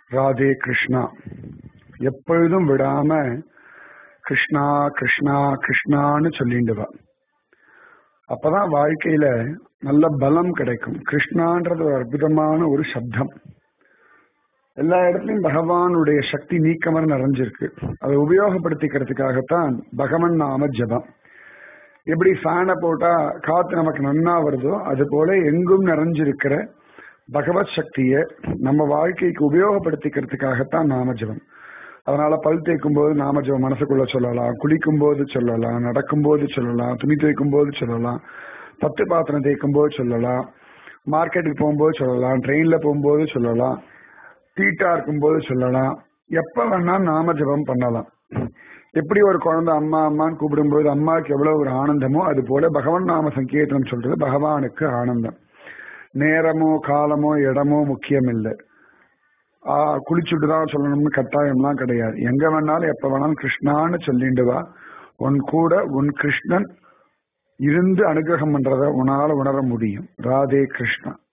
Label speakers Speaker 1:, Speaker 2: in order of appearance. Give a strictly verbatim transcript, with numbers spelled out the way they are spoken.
Speaker 1: ராதே கிருஷ்ணா. எப்பொழுதும் விடாம கிருஷ்ணா கிருஷ்ணா கிருஷ்ணான்னு சொல்லிட்டு வா. அப்பதான் வாழ்க்கையில நல்ல பலம் கிடைக்கும். கிருஷ்ணான்றது ஒரு அற்புதமான ஒரு சப்தம். எல்லா இடத்துலயும் பகவானுடைய சக்தி நீக்கமர் நிறைஞ்சிருக்கு. அதை உபயோகப்படுத்திக்கிறதுக்காகத்தான் பகவன் நாம ஜபம். எப்படி ஃபேனை போட்டா காத்து நமக்கு நன்னா வருதோ அது போல எங்கும் நிறைஞ்சிருக்கிற பகவத் சக்தியை நம்ம வாழ்க்கைக்கு உபயோகப்படுத்திக்கிறதுக்காகத்தான் நாம ஜபம். அதனால பல் தேய்க்கும் போது நாம ஜபம் மனசுக்குள்ள சொல்லலாம், குளிக்கும் போது சொல்லலாம், நடக்கும் போது சொல்லலாம், துணி துவைக்கும் போது சொல்லலாம், பத்து பாத்திரம் தேய்க்கும் போது சொல்லலாம், மார்க்கெட்டுக்கு போகும்போது சொல்லலாம், ட்ரெயின்ல போகும்போது சொல்லலாம், தீட்டா இருக்கும்போது சொல்லலாம். எப்ப வேணா நாம ஜபம் பண்ணலாம். எப்படி ஒரு குழந்தை அம்மா அம்மான்னு கூப்பிடும்போது அம்மாவுக்கு எவ்வளவு ஒரு ஆனந்தமோ அது போல பகவான் நாம சங்கீர்த்தனம் சொல்றது பகவானுக்கு ஆனந்தம். நேரமோ காலமோ இடமோ முக்கியம் இல்லை. ஆஹ் குளிச்சுட்டு தான் சொல்லணும்னு கட்டாயம்லாம் கிடையாது. எங்க வேணாலும் எப்ப வேணாலும் கிருஷ்ணான்னு சொல்லிட்டு வா. உன் கூட உன் கிருஷ்ணன் இருந்து அனுகிரகம் பண்றத உன்னால உணர முடியும். ராதே கிருஷ்ணா.